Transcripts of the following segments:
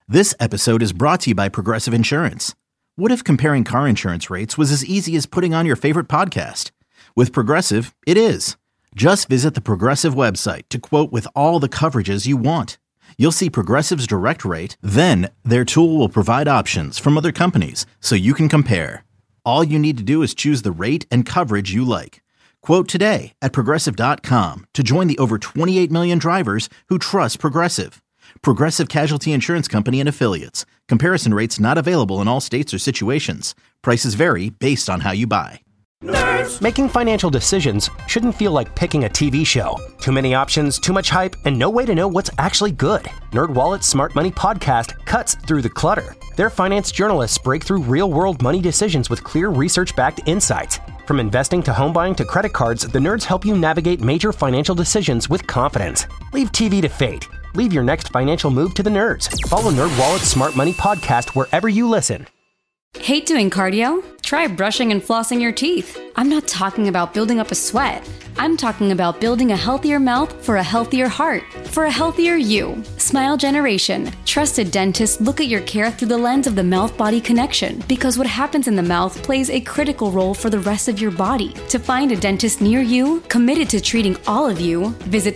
This episode is brought to you by Progressive Insurance. What if comparing car insurance rates was as easy as putting on your favorite podcast? With Progressive, it is. Just visit the Progressive website to quote with all the coverages you want. You'll see Progressive's direct rate, then their tool will provide options from other companies so you can compare. All you need to do is choose the rate and coverage you like. Quote today at Progressive.com to join the over 28 million drivers who trust Progressive. Progressive Casualty Insurance Company and Affiliates. Comparison rates not available in all states or situations. Prices vary based on how you buy. Nerds. Making financial decisions shouldn't feel like picking a TV show. Too many options, too much hype, and no way to know what's actually good. NerdWallet's Smart Money Podcast cuts through the clutter. Their finance journalists break through real-world money decisions with clear research-backed insights. From investing to home buying to credit cards, the nerds help you navigate major financial decisions with confidence. Leave TV to fate. Leave your next financial move to the nerds. Follow NerdWallet's Smart Money Podcast wherever you listen. Hate doing cardio? Try brushing and flossing your teeth. I'm not talking about building up a sweat. I'm talking about building a healthier mouth for a healthier heart, for a healthier you. Smile Generation. Trusted dentists look at your care through the lens of the mouth-body connection because what happens in the mouth plays a critical role for the rest of your body. To find a dentist near you, committed to treating all of you, visit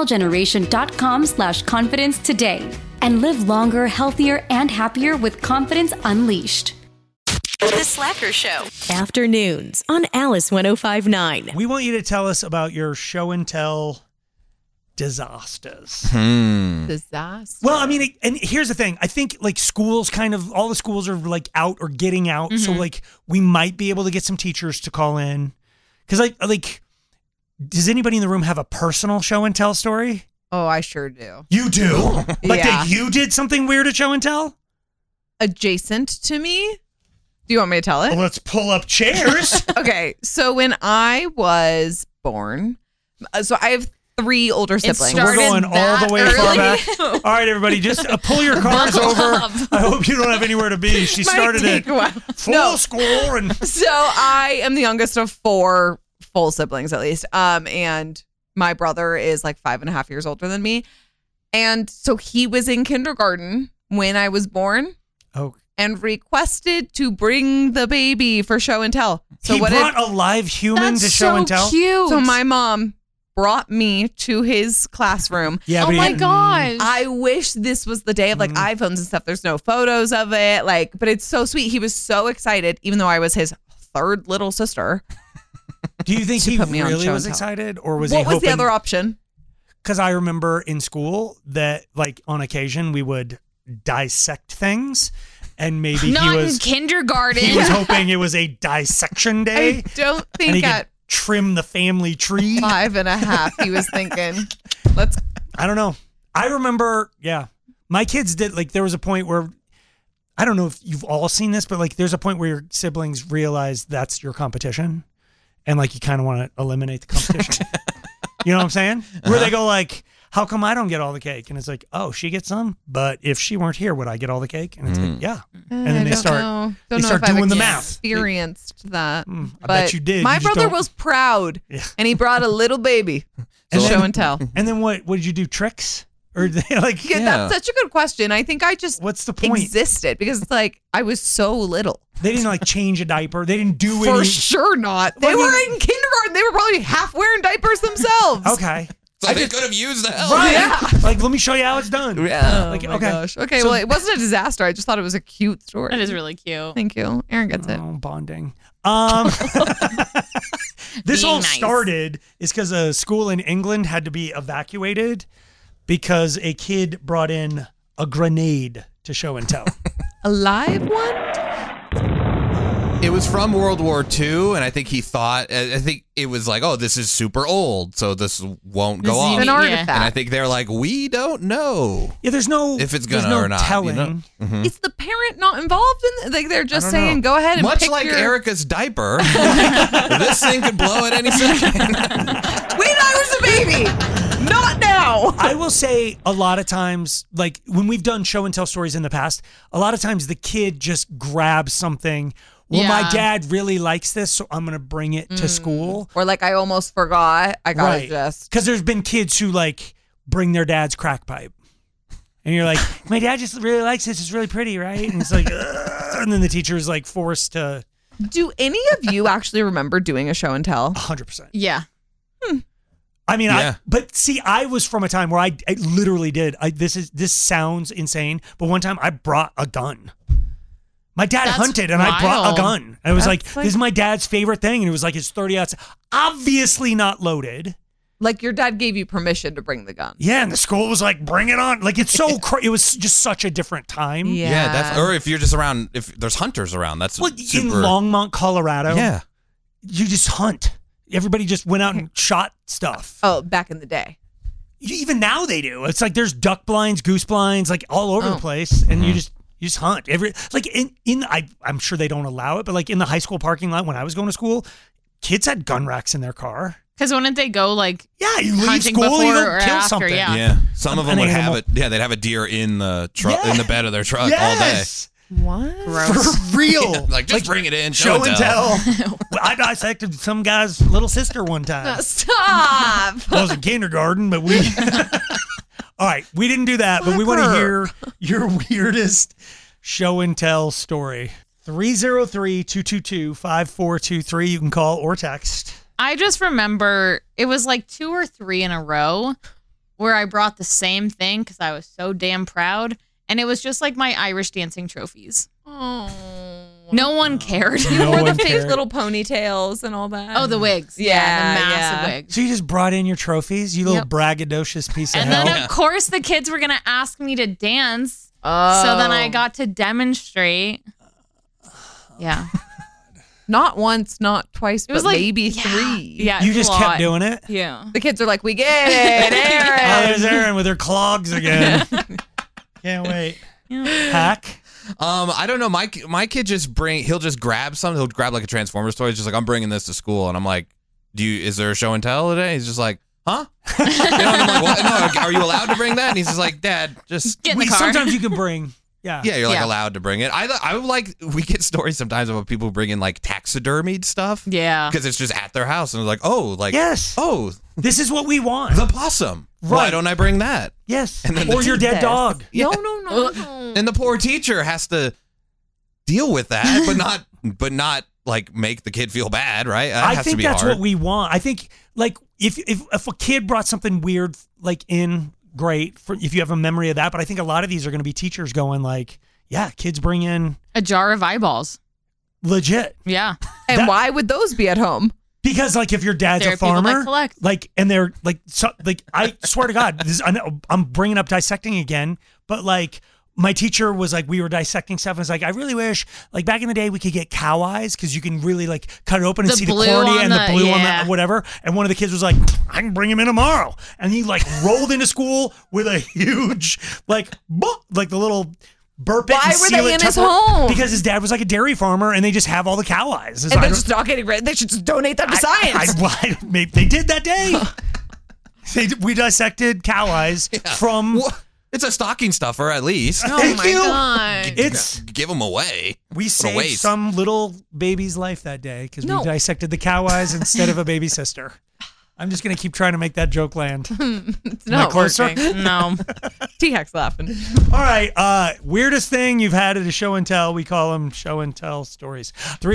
smilegeneration.com/confidence today and live longer, healthier, and happier with confidence unleashed. The Slacker Show. Afternoons on Alice 105.9. We want you to tell us about your show and tell disasters. Disaster. Well, I mean, and here's the thing. I think like schools all the schools are like out or getting out. Mm-hmm. So like we might be able to get some teachers to call in. Because does anybody in the room have a personal show and tell story? Oh, I sure do. You do? Like Yeah. that you did something weird at show and tell? Adjacent to me? Do you want me to tell it? Well, let's pull up chairs. Okay, so when I was born, so I have 3 older siblings. We're going all the way far back. All right, everybody, just pull your cars over. I hope you don't have anywhere to be. She started at full school. So I am the youngest of 4 full siblings, at least. And my brother is like 5.5 years older than me. And so he was in kindergarten when I was born. Oh. And requested to bring the baby for show and tell. So he brought a live human to show and tell? Cute. So my mom brought me to his classroom. Yeah, oh my gosh. I wish this was the day of like iPhones and stuff. There's no photos of it. But it's so sweet. He was so excited, even though I was his 3rd little sister. Do you think he really was excited, or was he hoping? What was the other option? Because I remember in school that like on occasion we would dissect things. And maybe Not in kindergarten. He was hoping it was a dissection day. I don't think and he at could trim the family tree. 5.5, he was thinking, I don't know. I remember, my kids did, like, there was a point where, I don't know if you've all seen this, but like, there's a point where your siblings realize that's your competition. And like, you kind of want to eliminate the competition. You know what I'm saying? Where they go like, how come I don't get all the cake? And it's like, oh, she gets some, but if she weren't here, would I get all the cake? And it's like, yeah. And then they start doing the math. Experienced that. I bet you did. My brother was proud, and he brought a little baby to show and tell. And then what did you do? Tricks? Or like, that's such a good question. I think I just what's the point? Existed because it's like I was so little. They didn't like change a diaper. They didn't do For sure not. They were in kindergarten. They were probably half wearing diapers themselves. Okay. So they could have used the help. Right. Yeah. Like, let me show you how it's done. Yeah. Like, okay. Gosh. Okay, well, it wasn't a disaster. I just thought it was a cute story. That is really cute. Thank you. Aaron gets it. Bonding. This all started is because a school in England had to be evacuated because a kid brought in a grenade to show and tell. A live one? It was from World War II, and I think he thought, I think it was like, oh, this is super old, so this won't go off. An artifact. And I think they're like, we don't know. Yeah, there's no if it's gonna or not. Telling. You know? Mm-hmm. Is the parent not involved in it? Like they're just saying, go ahead and much pick like your... Erica's diaper. This thing could blow at any second. When I was a baby, not now. I will say a lot of times, like when we've done show and tell stories in the past, a lot of times the kid just grabs something. Well, my dad really likes this, so I'm going to bring it to school. Or like, I almost forgot. I got to just... Because there's been kids who like bring their dad's crack pipe. And you're like, my dad just really likes this. It's really pretty, right? And it's like, ugh. And then the teacher is like forced to. Do any of you actually remember doing a show and tell? 100%. Yeah. I mean, Yeah. but see, I was from a time where I literally did. This sounds insane, but one time I brought a gun. My dad That's hunted, and I brought a wild. gun. And it was like, That's like- this is my dad's favorite thing, and it was like his 30 outs, obviously not loaded. Like your dad gave you permission to bring the gun. Yeah, and the school was like, bring it on. Like, it's so it was just such a different time. Yeah, that's or if you're just around, if there's hunters around, that's Well, super. in Longmont, Colorado, Yeah. you just hunt. Everybody just went out and shot stuff. Oh, back in the day. Even now they do. It's like there's duck blinds, goose blinds, like all over the place, and you just hunt. I'm sure they don't allow it, but like in the high school parking lot when I was going to school, kids had gun racks in their car. Because wouldn't they go like Yeah, you leave hunting school, you before go or kill after? something. Yeah. Yeah. Some of them An would animal. have it. Yeah, they'd have a deer in the truck, in the bed of their truck Yes. What? For real. all day. Like, just bring it in. Show and tell. I dissected some guy's little sister one time. Stop. I was in kindergarten, but we. All right, we didn't do that, but we want to hear your weirdest show and tell story. 303-222-5423. You can call or text. I just remember it was like 2 or 3 in a row where I brought the same thing because I was so damn proud. And it was just like my Irish dancing trophies. Oh. No one cared. No Or the one fake cared. little ponytails and all that. Oh, the wigs. Yeah, the massive yeah. wigs. So you just brought in your trophies, you little Yep. braggadocious piece of And hell. then, of course, the kids were going to ask me to dance. Oh. So then I got to demonstrate. Yeah. Not once, not twice, It was but like maybe yeah, 3. Yeah. You it was just a kept lot. doing it? Yeah. The kids are like, we get it, Aaron. Oh, there's Erin with her clogs again. Can't wait. Hack. I don't know. My kid he'll just grab something. He'll grab like a Transformers toy. He's just like, I'm bringing this to school, and I'm like, is there a show and tell today? He's just like, huh? You know, and I'm like, what? No, are you allowed to bring that? And he's just like, Dad, just Get in the car. Sometimes you can bring. Yeah. yeah, you're like Yeah. allowed to bring it. I would like we get stories sometimes about people bringing like taxidermied stuff. Yeah. Because it's just at their house, and they're like, oh, like Yes. oh, This is what we want. the possum. Why Right. don't I bring that? Yes. And then Or your dead This. dog. No, no. And the poor teacher has to deal with that, but not like make the kid feel bad, right? That I has think to be that's hard. what we want. I think like if a kid brought something weird like in, great for if you have a memory of that. But I think a lot of these are going to be teachers going like, yeah, kids bring in A jar of eyeballs. legit. Yeah. And That- why would those be at home? Because like if your dad's There a are people that farmer, collect. like, and they're like, I swear to God, I know I'm bringing up dissecting again, but like my teacher was like, we were dissecting stuff, and it's like, I really wish, like back in the day, we could get cow eyes because you can really like cut it open and The see the blue cornea on and the the- blue on yeah. the whatever. And one of the kids was like, I can bring him in tomorrow, and he like rolled into school with a huge like the little. Burp it Why and were seal they it in his Tupperware- home? Because his dad was like a dairy farmer, and they just have all the cow eyes. And they're just not getting rid. They should just donate them to science. Maybe they did that day. We dissected cow eyes from. It's a stocking stuffer, at least. Oh Thank my you. God. It's Give them away. we What a saved waste. some little baby's life that day because No. we dissected the cow eyes instead of a baby sister. I'm just gonna keep trying to make that joke land. It's Am I not closer? working. No. T-Hack's laughing. All right, weirdest thing you've had at a show and tell. We call them show and tell stories.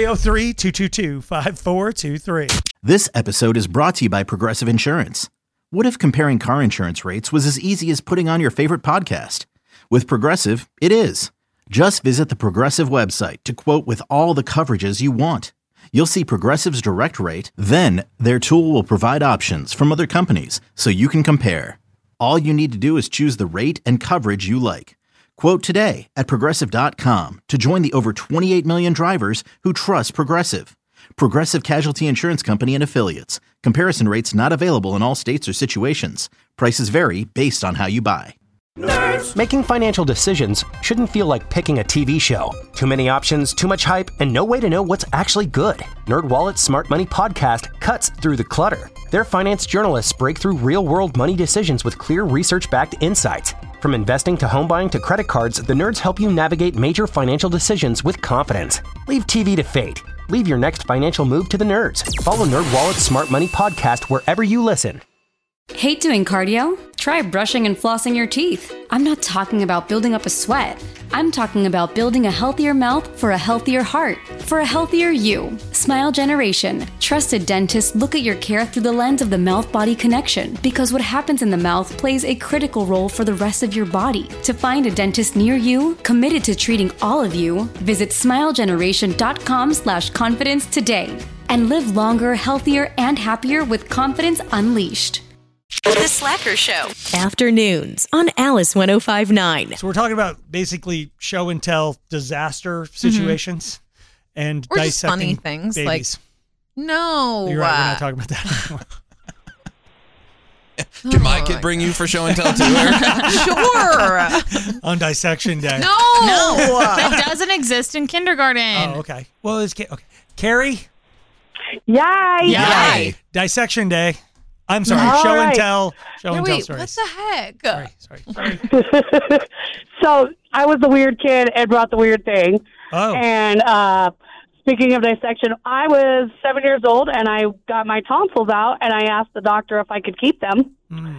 303-222-5423. This episode is brought to you by Progressive Insurance. What if comparing car insurance rates was as easy as putting on your favorite podcast? With Progressive, it is. Just visit the Progressive website to quote with all the coverages you want. You'll see Progressive's direct rate, then their tool will provide options from other companies so you can compare. All you need to do is choose the rate and coverage you like. Quote today at Progressive.com to join the over 28 million drivers who trust Progressive. Progressive Casualty Insurance Company and Affiliates. Comparison rates not available in all states or situations. Prices vary based on how you buy. Making financial decisions shouldn't feel like picking a TV show. Too many options, too much hype, and no way to know what's actually good. NerdWallet's Smart Money Podcast cuts through the clutter. Their finance journalists break through real-world money decisions with clear research-backed insights. From investing to home buying to credit cards, the nerds help you navigate major financial decisions with confidence. Leave TV to fate. Leave your next financial move to the nerds. Follow NerdWallet's Smart Money Podcast wherever you listen. Hate doing cardio? Try try brushing and flossing your teeth. I'm not talking about building up a sweat. I'm talking about building a healthier mouth for a healthier heart, for a healthier you. Smile Generation. Trusted dentists look at your care through the lens of the mouth-body connection, because what happens in the mouth plays a critical role for the rest of your body. To find a dentist near you, committed to treating all of you, visit smilegeneration.com/confidence today. And live longer, healthier, and happier with confidence unleashed. The Slacker Show. Afternoons on Alice 105.9. So we're talking about basically show and tell disaster situations and Or just dissecting funny things, babies. No. You're right. We're not talking about that anymore. Can my kid bring you for show and tell too? Sure. On dissection day. No. That doesn't exist in kindergarten. Oh, okay. Well, it's okay. Carrie. Yay! Yay. Dissection day. I'm sorry. All show and right. tell. Show No, and tell wait, stories. what the heck? Sorry. So I was the weird kid and brought the weird thing. Oh. And speaking of dissection, I was 7 years old and I got my tonsils out and I asked the doctor if I could keep them.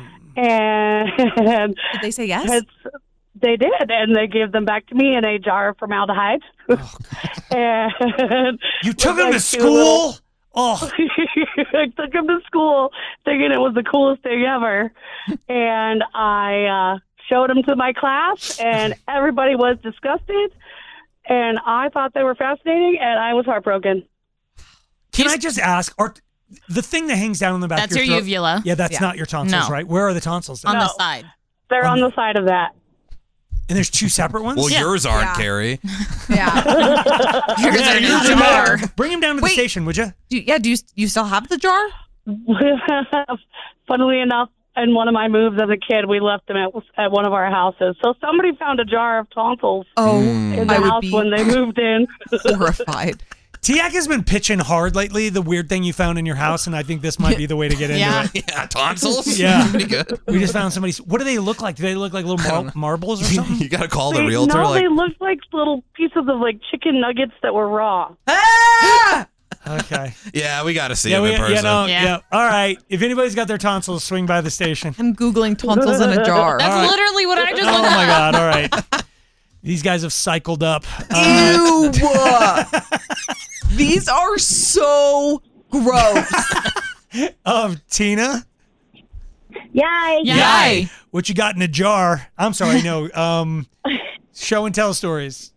And Did they say yes? they did, and they gave them back to me in a jar of formaldehyde. And You took with, him to like, 2 little- school? Oh. I took him to school thinking it was the coolest thing ever. And I showed him to my class, and everybody was disgusted. And I thought they were fascinating, and I was heartbroken. Can I just ask, the thing that hangs down on the back That's of your your throat, uvula. Yeah, that's not your tonsils, No. right? Where are the tonsils? On then? the side. They're on the side of that. And there's 2 separate ones? Well, Yeah. yours aren't, Yeah. Carrie. Yeah. Yours are in a yours are jar. there. Bring him down to the Wait. station, would you? Do you still have the jar? Funnily enough, in one of my moves as a kid, we left them at one of our houses. So somebody found a jar of tonsils Oh, in the I would house be when they moved in. horrified. Tiak has been pitching hard lately, the weird thing you found in your house, and I think this might be the way to get into Yeah. it. Yeah, tonsils? Yeah. Pretty good. We just found somebody's. What do they look like? Do they look like little marbles or something? You got to call the realtor. No, like, they looked like little pieces of like chicken nuggets that were raw. Okay. yeah, we got to see Yeah, him in person. Yeah. All right. If anybody's got their tonsils, swing by the station. I'm Googling tonsils in a jar. That's All right. literally what I just Oh looked my up. God! All right. These guys have cycled up. Ew. These are so gross. Tina, Yay! Yay. what you got in a jar? I'm sorry, no. Show and tell stories.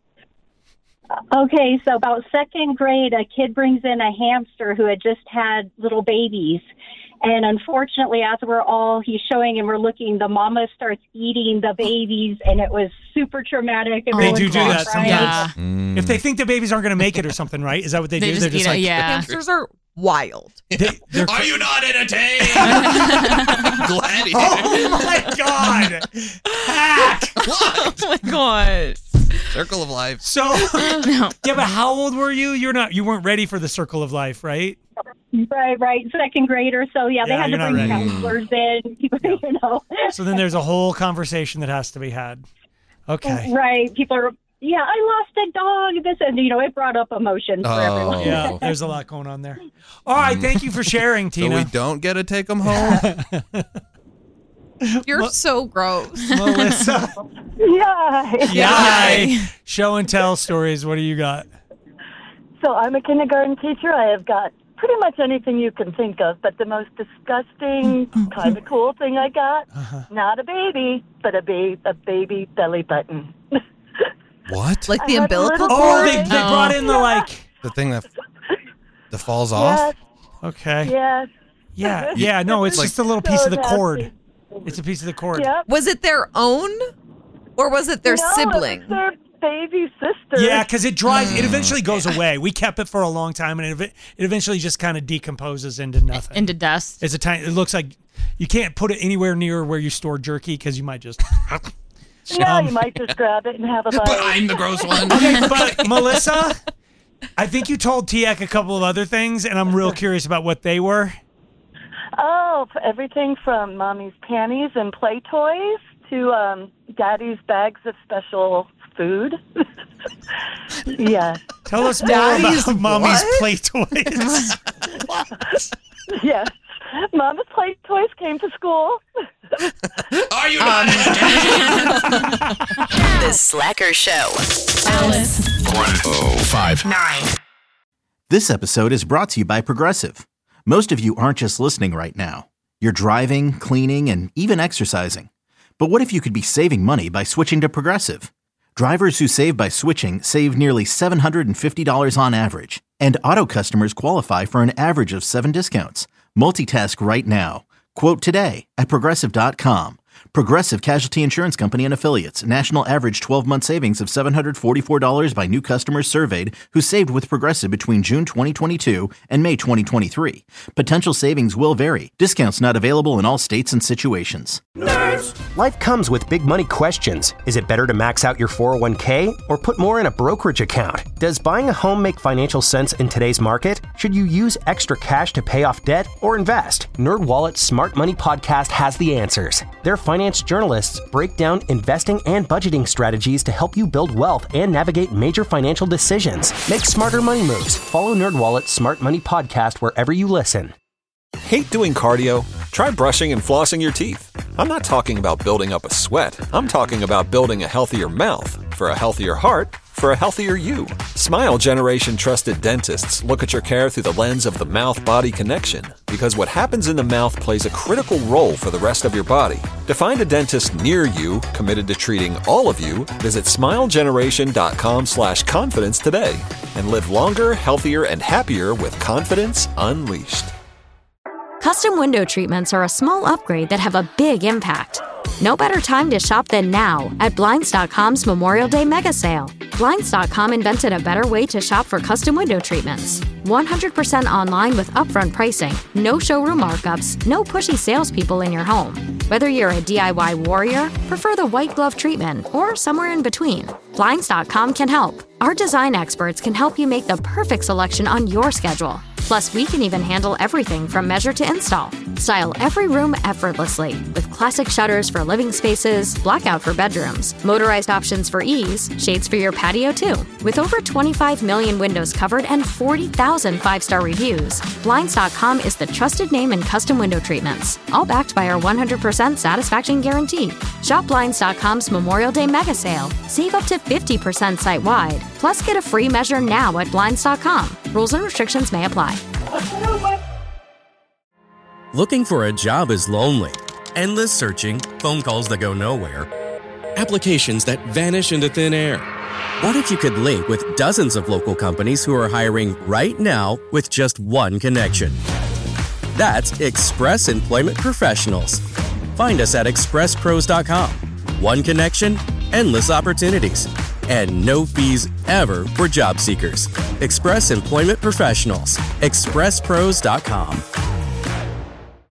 Okay, so about second grade, a kid brings in a hamster who had just had little babies. And unfortunately, as he's showing and we're looking, the mama starts eating the babies, and it was super traumatic. They Everyone do that cried. sometimes. Yeah. If they think the babies aren't going to make it or something, right? Is that what they, They do? just They're just eat it, like, yeah. Hamsters are wild. they're Are you not entertained? Gladiator. Oh my God! Hack! Oh my god. Circle of life. So, yeah, but how old were you? You weren't ready for the circle of life, right? Right. Second grader. So, yeah, they Yeah, had to you're not bring ready. counselors in, you know. So then there's a whole conversation that has to be had. Okay. Right. People are, yeah, I lost a dog. This, and, you know, it brought up emotions for everyone. Yeah, there's a lot going on there. All right, thank you for sharing, So Tina. we don't get to take them home? You're so gross. Melissa. Yay! Yay. Show and tell stories. What do you got? So I'm a kindergarten teacher. I have got pretty much anything you can think of, but the most disgusting, kind of cool thing I got, not a baby, but a baby belly button. What? Like the I had a umbilical little Oh, cord? they brought in the like. The thing that falls off? Yes, Okay. yes. Yeah. No, it's Like- just a little piece So of the cord. nasty. It's a piece of the cord. Yep. Was it their own? Or was it their No, sibling? It was their baby sister. Yeah, because it dries. It eventually goes away. We kept it for a long time, and it eventually just kind of decomposes into nothing. Into dust. It's a tiny. It looks like you can't put it anywhere near where you store jerky because you might just. Yeah, you might just grab it and have a bite. But I'm the gross one. Okay, but Melissa, I think you told Tiak a couple of other things, and I'm real curious about what they were. Oh, everything from mommy's panties and play toys to daddy's bags of special food. Yeah. Tell us more Daddy's about Mommy's what? play toys. Yes. Mama's play toys came to school. Are you The Slacker Show. Alice. 105.9. This episode is brought to you by Progressive. Most of you aren't just listening right now. You're driving, cleaning, and even exercising. But what if you could be saving money by switching to Progressive? Drivers who save by switching save nearly $750 on average. And auto customers qualify for an average of 7 discounts. Multitask right now. Quote today at Progressive.com. Progressive Casualty Insurance Company and Affiliates. National average 12-month savings of $744 by new customers surveyed who saved with Progressive between June 2022 and May 2023. Potential savings will vary. Discounts not available in all states and situations. Life comes with big money questions. Is it better to max out your 401k or put more in a brokerage account? Does buying a home make financial sense in today's market? Should you use extra cash to pay off debt or invest? NerdWallet's Smart Money Podcast has the answers. Their finance journalists break down investing and budgeting strategies to help you build wealth and navigate major financial decisions. Make smarter money moves. Follow NerdWallet's Smart Money Podcast wherever you listen. Hate doing cardio? Try brushing and flossing your teeth. I'm not talking about building up a sweat. I'm talking about building a healthier mouth. For a healthier heart, for a healthier you. Smile Generation trusted dentists look at your care through the lens of the mouth-body connection, because what happens in the mouth plays a critical role for the rest of your body. To find a dentist near you committed to treating all of you, visit smilegeneration.com/confidence today and live longer, healthier, and happier with confidence unleashed. Custom window treatments are a small upgrade that have a big impact. No better time to shop than now at Blinds.com's Memorial Day Mega Sale. Blinds.com invented a better way to shop for custom window treatments. 100% online with upfront pricing, no showroom markups, no pushy salespeople in your home. Whether you're a DIY warrior, prefer the white glove treatment, or somewhere in between, Blinds.com can help. Our design experts can help you make the perfect selection on your schedule. Plus, we can even handle everything from measure to install. Style every room effortlessly with classic shutters for living spaces, blackout for bedrooms, motorized options for ease, shades for your patio too. With over 25 million windows covered and 40,000 5-star reviews, Blinds.com is the trusted name in custom window treatments, all backed by our 100% satisfaction guarantee. Shop Blinds.com's Memorial Day Mega Sale. Save up to 50% site-wide. Plus, get a free measure now at Blinds.com. Rules and restrictions may apply. Looking for a job is lonely. Endless searching, phone calls that go nowhere, applications that vanish into thin air. What if you could link with dozens of local companies who are hiring right now with just one connection? That's Express Employment Professionals. Find us at expresspros.com. One connection, endless opportunities, and no fees ever for job seekers. Express Employment Professionals. expresspros.com.